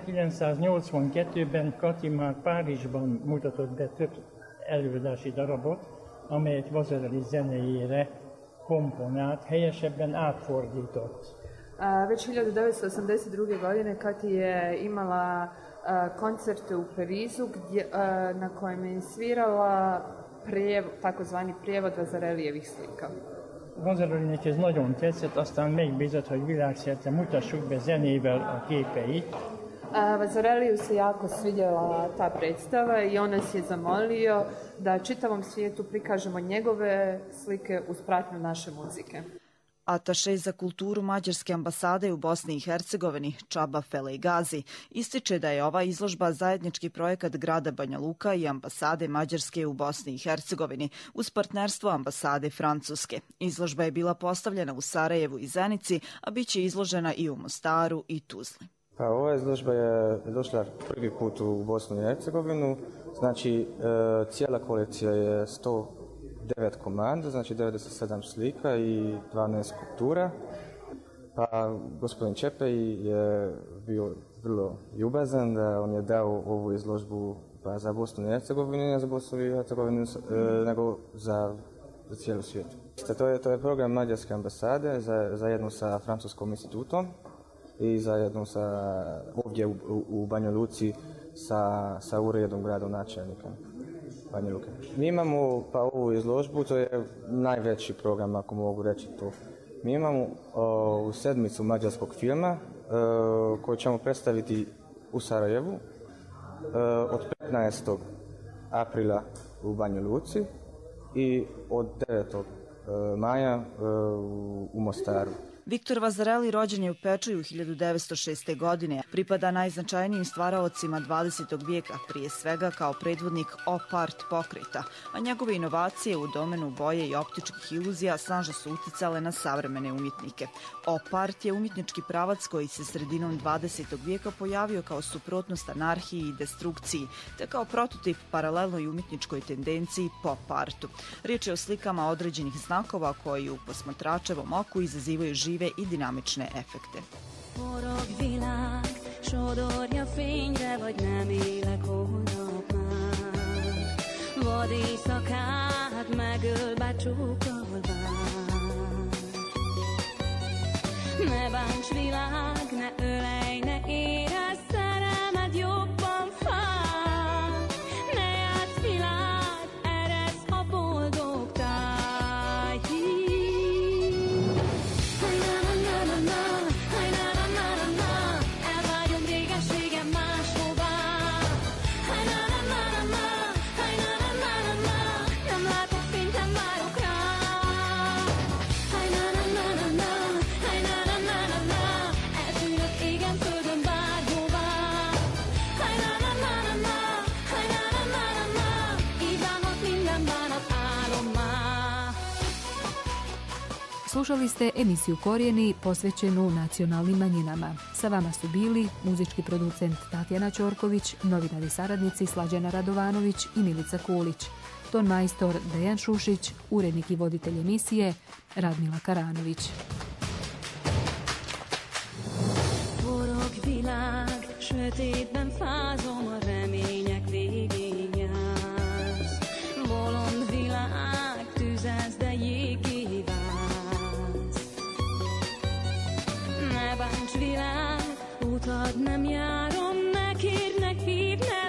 Speaker 16: ezerkilencszáznyolcvankettőben Kati már Párizsban mutatott be több előadási darabot, amelyet Vazareli zenéjére komponált, helyesebben átfordított.
Speaker 15: A, već hiljadu devetsto osamdeset druge. godine Kati je imala a, koncerte u Parizu gdje, a, na kojem je svirala prijev, takozvani prijevod Vazarelijevih slika.
Speaker 16: Vazarelinek ez nagyon tetszett, aztán megbízott, hogy világszerte mutassuk be zenével a képeit.
Speaker 15: Vazareliju se jako svidjela ta predstava i on nas je zamolio da čitavom svijetu prikažemo njegove slike uz pratnju naše muzike.
Speaker 14: Ataše za kulturu Mađarske ambasade u Bosni i Hercegovini Čaba Felejgazi ističe da je ova izložba zajednički projekat grada Banja Luka i ambasade Mađarske u Bosni i Hercegovini uz partnerstvo ambasade Francuske. Izložba je bila postavljena u Sarajevu i Zenici, a bit će izložena i u Mostaru i Tuzli.
Speaker 17: Pa, ova izložba je došla prvi put u Bosnu i Hercegovinu, znači e, cijela kolekcija je sto devet komada, znači devedeset sedam slika i dvanaest skulptura. Pa gospodin Čepej je bio vrlo ljubazan da on je dao ovu izložbu pa za Bosnu i Hercegovinu, ne za Bosnu i Hercegovinu, e, nego za, za cijelu svijetu. To je, to je program Mađarske ambasade za, zajedno sa Francuskom institutom i zajedno sa ovdje u, u, u Banja Luci sa, sa uredom gradonačelnika Banja Luke. Mi imamo pa ovu izložbu, to je najveći program, ako mogu reći to. Mi imamo o, sedmicu mađarskog filma o, koju ćemo predstaviti u Sarajevu o, od petnaestog aprila u Banja Luci i od devetog maja o, u Mostaru.
Speaker 14: Viktor Vazareli rođen je u Pečuju hiljadu devetsto šeste. godine. Pripada najznačajnijim stvaraocima dvadesetog vijeka, prije svega kao predvodnik op-art pokreta, a njegove inovacije u domenu boje i optičkih iluzija snažno su uticale na savremene umjetnike. Op-art je umjetnički pravac koji se sredinom dvadesetog vijeka pojavio kao suprotnost anarhiji i destrukciji, te kao prototip paralelnoj umjetničkoj tendenciji pop-artu. Riječ je o slikama određenih znakova koji u posmatračevom oku izazivaju žive i dinamične efekte.
Speaker 9: Forog világ, sodorja fényre, vagy nem élek holnap már. Vad éjszakát megöl becsókolván. Ne bánts világ, ne ölej, ne érezz szerelmed jobban fáj. Ne játsz világ, eresz a boldog táj. Nem látok fényt, nem várok rá.
Speaker 2: Slušali ste emisiju Korijeni posvećenu nacionalnim manjinama. Sa vama su bili muzički producent Tatjana Ćorković, novinari saradnici Slađana Radovanović i Milica Kulić, ton majstor Dejan Šušić, urednik i voditelj emisije Radmila Karanović.
Speaker 9: Forog világ, sötétben fázom, a remények végén jársz. Bolond világ, tüzelsz, de jégé válsz. Ne bánts világ, utad nem járom, ne kérnek, hívnek.